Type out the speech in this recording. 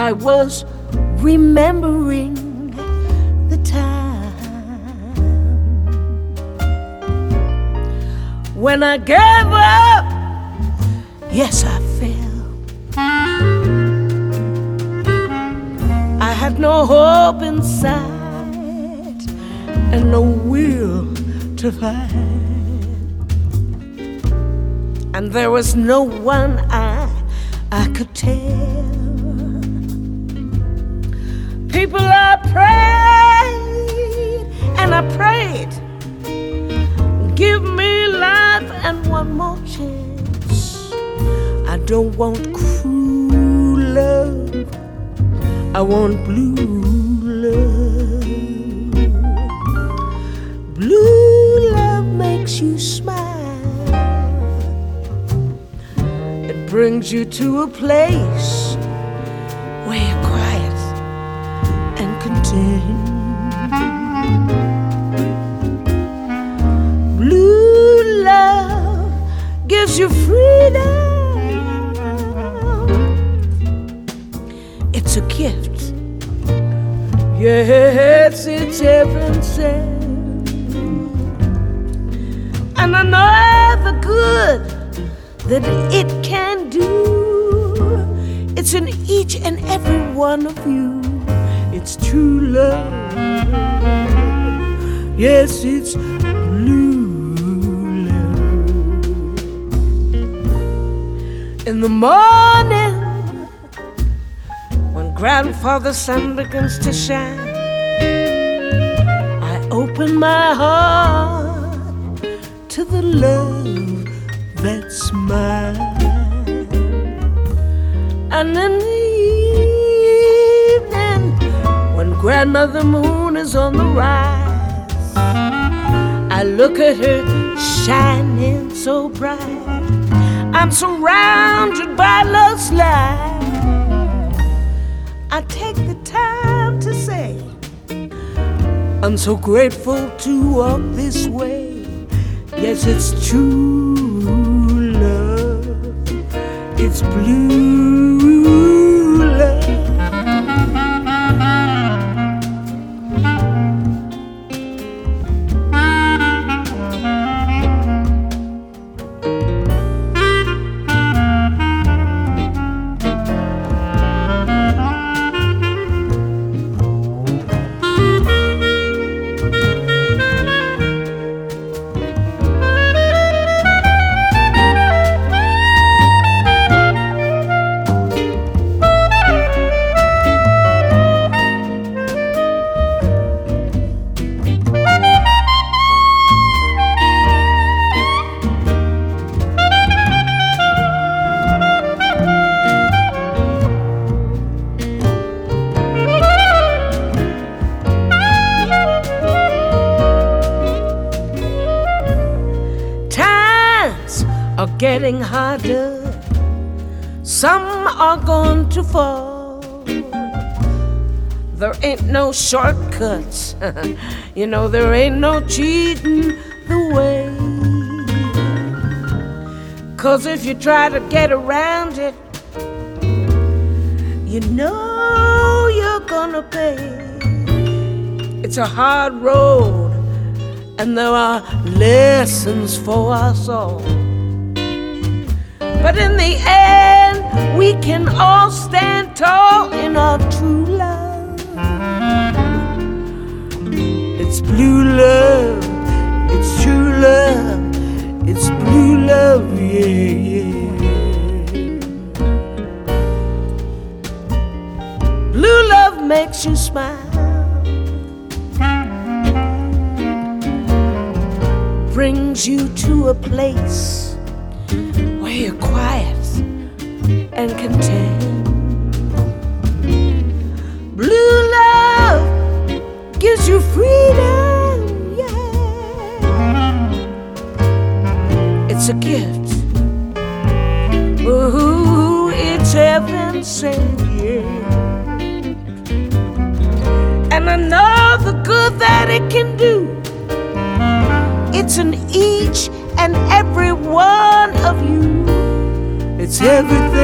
I was remembering the time when I gave up. Yes, I fell. I had no hope inside and no will to fight, and there was no one I could tell. People, I prayed and I prayed, give me life and one more chance. I don't want cruel love, I want blue love. Blue love makes you smile, it brings you to a place where you're quiet and content. Blue love gives you freedom. It's a gift. Yes, it's heaven sent. And I know the good that it can do. It's in each and every one of you. It's true love. Yes, it's blue love. In the morning, when grandfather's sun begins to shine, I open my heart to the love that's mine. And in the evening, when Grandmother Moon is on the rise, I look at her shining so bright. I'm surrounded by love's light. I take the time to say, I'm so grateful to walk this way. Yes, it's true love. It's blue love. Getting harder, some are going to fall. There ain't no shortcuts, you know, there ain't no cheating the way. 'Cause if you try to get around it, you know you're gonna pay. It's a hard road, and there are lessons for us all. But in the end, we can all stand tall in our true love. It's blue love, it's true love, it's blue love, yeah, yeah. Blue love makes you smile, brings you to a place where you're quiet and content. Blue love gives you freedom, yeah. It's a gift. Ooh, it's heaven sent, yeah. And I know the good that it can do. It's in each and every one of you. It's everything